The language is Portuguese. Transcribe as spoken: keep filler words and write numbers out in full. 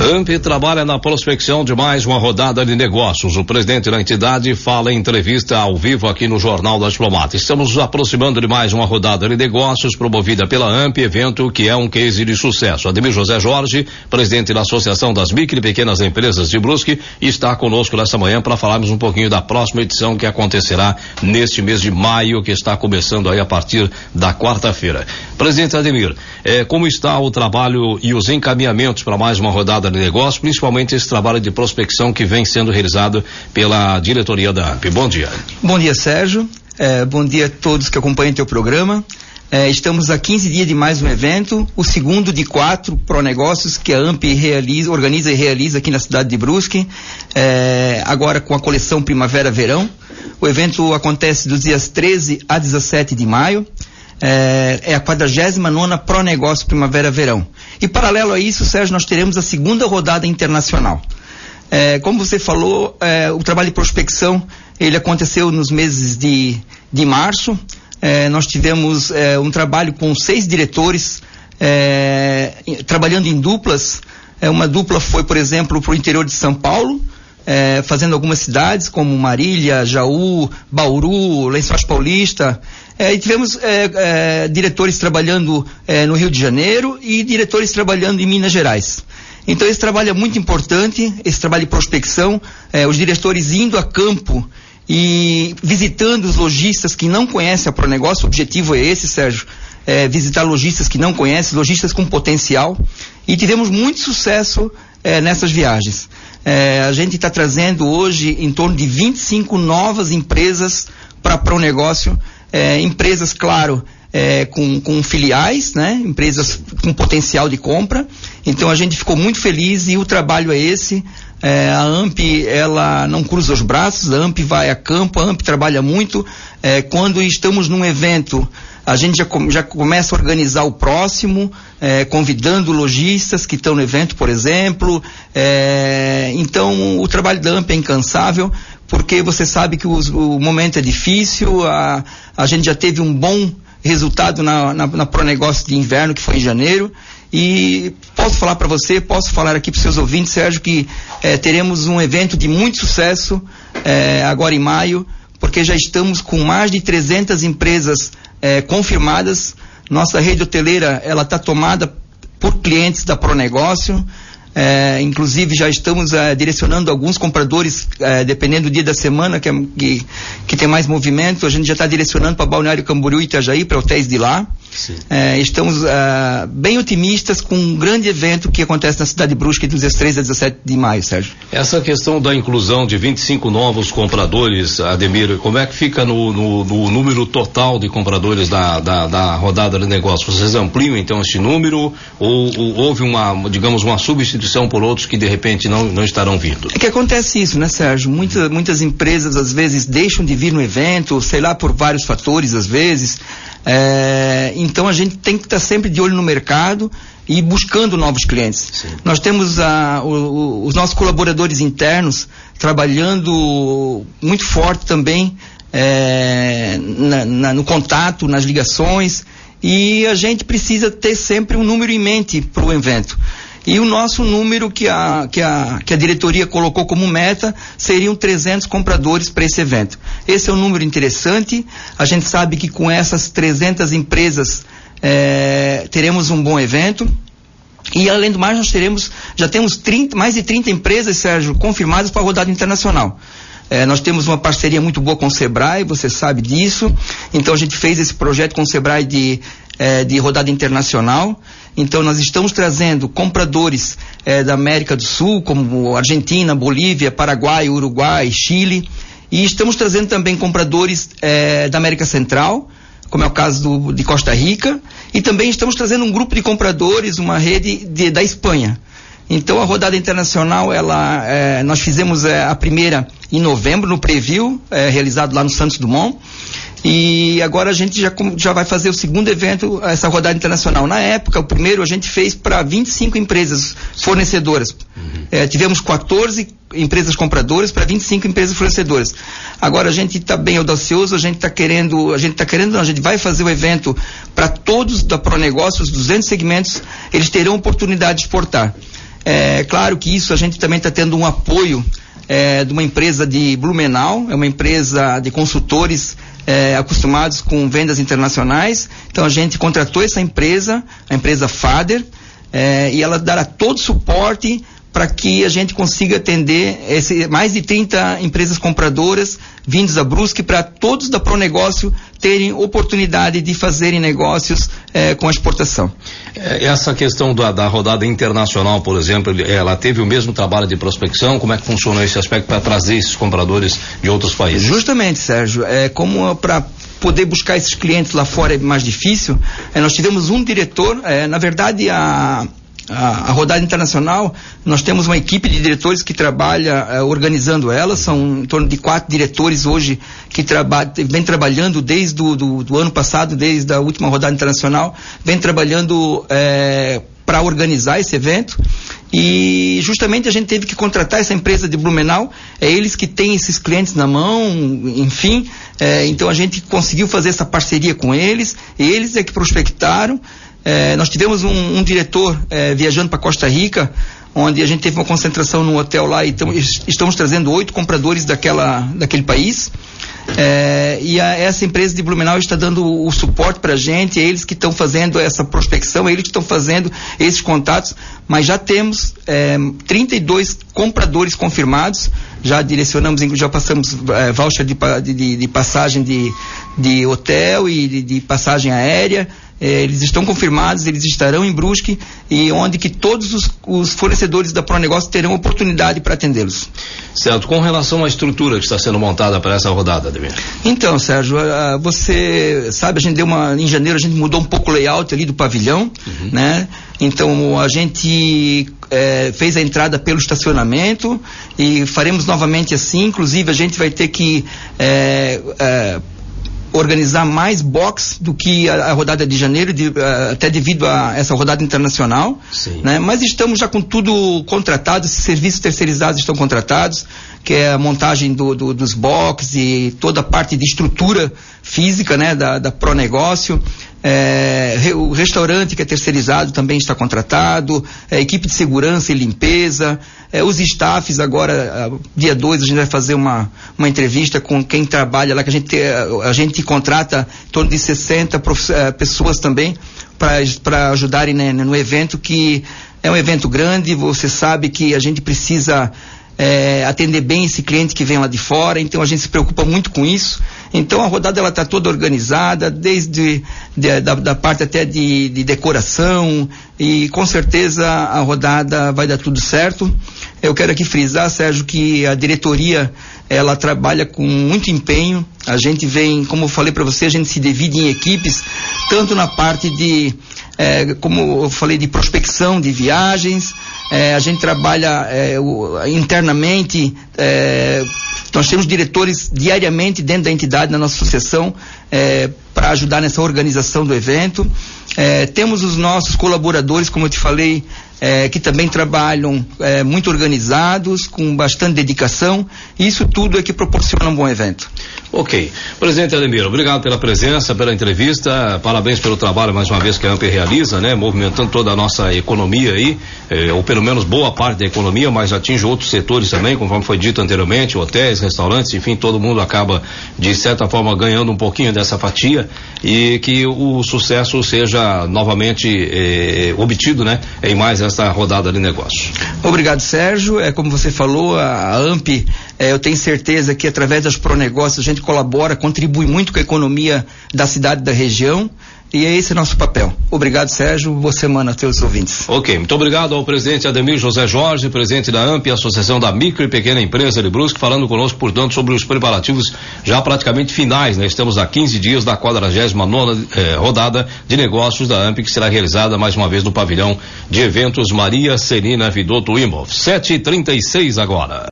AMP trabalha na prospecção de mais uma rodada de negócios. O presidente da entidade fala em entrevista ao vivo aqui no Jornal da Diplomata. Estamos nos aproximando de mais uma rodada de negócios promovida pela AMP, evento que é um case de sucesso. Ademir José Jorge, presidente da Associação das Micro e Pequenas Empresas de Brusque, está conosco nesta manhã para falarmos um pouquinho da próxima edição que acontecerá neste mês de maio, que está começando aí a partir da quarta-feira. Presidente Ademir, eh, como está o trabalho e os encaminhamentos para mais uma rodada de negócio, principalmente esse trabalho de prospecção que vem sendo realizado pela diretoria da AMP? Bom dia. Bom dia, Sérgio. É, bom dia a todos que acompanham teu programa. É, estamos a quinze dias de mais um evento, o segundo de quatro pró-negócios que a AMP realiza, organiza e realiza aqui na cidade de Brusque, é, agora com a coleção Primavera-Verão. O evento acontece dos dias treze a dezessete de maio. É, é a quadragésima nona Pró-Negócio Primavera-Verão. E paralelo a isso, Sérgio, nós teremos a segunda rodada internacional. É, como você falou, é, o trabalho de prospecção, ele aconteceu nos meses de, de março. É, nós tivemos é, um trabalho com seis diretores, é, trabalhando em duplas. É, uma dupla foi, por exemplo, para o interior de São Paulo, É, fazendo algumas cidades como Marília, Jaú, Bauru, Lençóis Paulista, é, e tivemos é, é, diretores trabalhando é, no Rio de Janeiro e diretores trabalhando em Minas Gerais. Então esse trabalho é muito importante, esse trabalho de prospecção, é, os diretores indo a campo e visitando os lojistas que não conhecem a Pró-Negócio. O objetivo é esse, Sérgio, é, visitar lojistas que não conhecem, lojistas com potencial, e tivemos muito sucesso é, nessas viagens. É, a gente está trazendo hoje em torno de vinte e cinco novas empresas para Pró-Negócio, é, empresas, claro, é, com, com filiais, né? Empresas com potencial de compra. Então a gente ficou muito feliz e o trabalho é esse. É, a AMP, ela não cruza os braços, a AMP vai a campo, a AMP trabalha muito. É, quando estamos num evento, a gente já, com, já começa a organizar o próximo, é, convidando lojistas que estão no evento, por exemplo. É, então, o trabalho da AMP é incansável, porque você sabe que os, o momento é difícil, a, a gente já teve um bom resultado na, na, na Pró-Negócio de inverno, que foi em janeiro. E posso falar para você, posso falar aqui para os seus ouvintes, Sérgio, que é, teremos um evento de muito sucesso é, agora em maio, porque já estamos com mais de trezentas empresas é, confirmadas. Nossa rede hoteleira, ela está tomada por clientes da Pró-Negócio. É, inclusive já estamos é, direcionando alguns compradores, é, dependendo do dia da semana que, é, que, que tem mais movimento. A gente já está direcionando para Balneário Camboriú e Itajaí, para hotéis de lá. É, estamos é, bem otimistas com um grande evento que acontece na cidade de Brusque dos dias treze a dezessete de maio, Sérgio. Essa questão da inclusão de vinte e cinco novos compradores, Ademir, como é que fica no, no, no número total de compradores da, da, da rodada de negócios? Vocês ampliam então este número ou, ou houve uma, digamos, uma substituição por outros que de repente não, não estarão vindo? É que acontece isso, né, Sérgio? Muitas, muitas empresas às vezes deixam de vir no evento, sei lá, por vários fatores às vezes. É, então a gente tem que estar sempre de olho no mercado e buscando novos clientes. Sim. Nós temos a, o, o, os nossos colaboradores internos trabalhando muito forte também é, na, na, no contato, nas ligações, e a gente precisa ter sempre um número em mente para o evento. E o nosso número que a, que a, que a diretoria colocou como meta seriam trezentos compradores para esse evento. Esse é um número interessante. A gente sabe que com essas trezentas empresas é, teremos um bom evento. E além do mais, nós teremos, já temos trinta, mais de trinta empresas, Sérgio, confirmadas para a rodada internacional. É, nós temos uma parceria muito boa com o Sebrae, você sabe disso. Então a gente fez esse projeto com o Sebrae de, é, de rodada internacional. Então nós estamos trazendo compradores é, da América do Sul, como Argentina, Bolívia, Paraguai, Uruguai, Chile. E estamos trazendo também compradores é, da América Central, como é o caso do, de Costa Rica. E também estamos trazendo um grupo de compradores, uma rede de, da Espanha. Então a rodada internacional, ela, é, nós fizemos é, a primeira em novembro, no Preview, é, realizado lá no Santos Dumont. E agora a gente já, já vai fazer o segundo evento, essa rodada internacional. Na época, o primeiro a gente fez para vinte e cinco empresas fornecedoras. Uhum. É, tivemos quatorze empresas compradoras para vinte e cinco empresas fornecedoras. Agora a gente está bem audacioso, a gente está querendo, a gente está querendo, não, a gente vai fazer o evento para todos da Pró-Negócio, os duzentos segmentos, eles terão oportunidade de exportar. É claro que isso a gente também está tendo um apoio é, de uma empresa de Blumenau, é uma empresa de consultores é, acostumados com vendas internacionais. Então a gente contratou essa empresa, a empresa Fader, é, e ela dará todo o suporte para que a gente consiga atender esse, mais de trinta empresas compradoras vindos a Brusque, para todos da Pronegócio terem oportunidade de fazerem negócios eh, com a exportação. Essa questão da, da rodada internacional, por exemplo, ela teve o mesmo trabalho de prospecção? Como é que funciona esse aspecto para trazer esses compradores de outros países? Justamente, Sérgio, é como para poder buscar esses clientes lá fora é mais difícil. É, nós tivemos um diretor, é, na verdade a A, a rodada internacional, nós temos uma equipe de diretores que trabalha eh, organizando ela, são em torno de quatro diretores hoje que traba, vem trabalhando desde o do, do ano passado, desde a última rodada internacional, vem trabalhando eh, para organizar esse evento. E justamente a gente teve que contratar essa empresa de Blumenau, é eles que têm esses clientes na mão, enfim, é, então a gente conseguiu fazer essa parceria com eles, eles é que prospectaram. É, nós tivemos um, um diretor é, viajando para Costa Rica, onde a gente teve uma concentração no hotel lá e tamo, estamos trazendo oito compradores daquela, daquele país. É, e a, essa empresa de Blumenau está dando o, o suporte para a gente, é eles que estão fazendo essa prospecção, é eles que estão fazendo esses contatos, mas já temos é, trinta e dois compradores confirmados, já direcionamos, já passamos é, voucher de, de, de passagem de, de hotel e de, de passagem aérea. Eles estão confirmados, eles estarão em Brusque, e onde que todos os, os fornecedores da Pronegócio terão oportunidade para atendê-los. Certo. Com relação à estrutura que está sendo montada para essa rodada, Ademir? Então, Sérgio, uh, você sabe, a gente deu uma, em janeiro a gente mudou um pouco o layout ali do pavilhão, uhum. né? Então a gente eh, fez a entrada pelo estacionamento e faremos novamente assim, inclusive a gente vai ter que eh, eh, organizar mais box do que a, a rodada de janeiro, de, uh, até devido a essa rodada internacional, né? Mas estamos já com tudo contratado, esses serviços terceirizados estão contratados, que é a montagem do, do, dos box e toda a parte de estrutura física, né, da, da Pronegócio. É, o restaurante que é terceirizado também está contratado, é, equipe de segurança e limpeza, é, os staffs agora, dia dois a gente vai fazer uma, uma entrevista com quem trabalha lá, que a gente, a gente contrata em torno de sessenta pessoas também para ajudarem, né, no evento, que é um evento grande, você sabe que a gente precisa É, atender bem esse cliente que vem lá de fora, então a gente se preocupa muito com isso. Então a rodada ela está toda organizada, desde de, da, da parte até de, de decoração, e com certeza a rodada vai dar tudo certo. Eu quero aqui frisar, Sérgio, que a diretoria ela trabalha com muito empenho. A gente vem, como eu falei para você, a gente se divide em equipes, tanto na parte de É, como eu falei, de prospecção de viagens, é, a gente trabalha é, o, internamente, é, nós temos diretores diariamente dentro da entidade, na nossa associação, é, para ajudar nessa organização do evento. É, temos os nossos colaboradores, como eu te falei, é, que também trabalham é, muito organizados, com bastante dedicação. Isso tudo é que proporciona um bom evento. Ok. Presidente Ademir, obrigado pela presença, pela entrevista, parabéns pelo trabalho mais uma vez que a AMP realiza, né? Movimentando toda a nossa economia aí, eh, ou pelo menos boa parte da economia, mas atinge outros setores também, conforme foi dito anteriormente, hotéis, restaurantes, enfim, todo mundo acaba de certa forma ganhando um pouquinho dessa fatia, e que o sucesso seja novamente eh, obtido, né? Em mais esta rodada de negócios. Obrigado, Sérgio. É como você falou, a, a AMP, é, eu tenho certeza que através das Pronegócios a gente colabora, contribui muito com a economia da cidade e da região, e é esse nosso papel. Obrigado, Sérgio. Boa semana a todos os ouvintes. Ok, muito obrigado ao presidente Ademir José Jorge, presidente da AMP, Associação da Micro e Pequena Empresa de Brusque, falando conosco, portanto, sobre os preparativos já praticamente finais, né? Estamos a quinze dias da quadragésima nona eh, rodada de negócios da AMP, que será realizada mais uma vez no pavilhão de eventos Maria Celina Vidotto Imhoff. sete e trinta e seis agora.